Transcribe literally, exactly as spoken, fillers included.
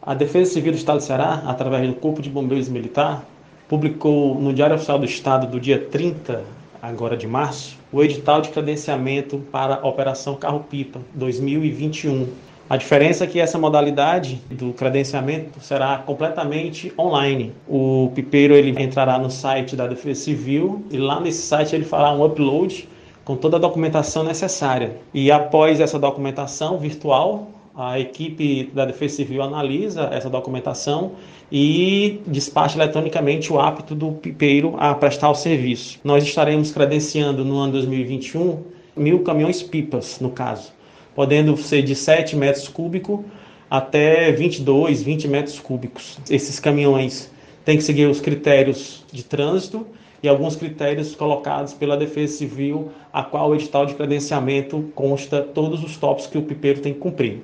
A Defesa Civil do Estado do Ceará, através do Corpo de Bombeiros Militar, publicou no Diário Oficial do Estado do dia trinta, agora de março, o edital de credenciamento para a Operação Carro-Pipa dois mil e vinte e um. A diferença é que essa modalidade do credenciamento será completamente online. O pipeiro ele entrará no site da Defesa Civil e lá nesse site ele fará um upload com toda a documentação necessária. E após essa documentação virtual, a equipe da Defesa Civil analisa essa documentação e despacha eletronicamente o apto do pipeiro a prestar o serviço. Nós estaremos credenciando no ano dois mil e vinte e um mil caminhões pipas, no caso, podendo ser de sete metros cúbicos até vinte e dois, vinte metros cúbicos. Esses caminhões têm que seguir os critérios de trânsito e alguns critérios colocados pela Defesa Civil, a qual o edital de credenciamento consta todos os tópicos que o pipeiro tem que cumprir.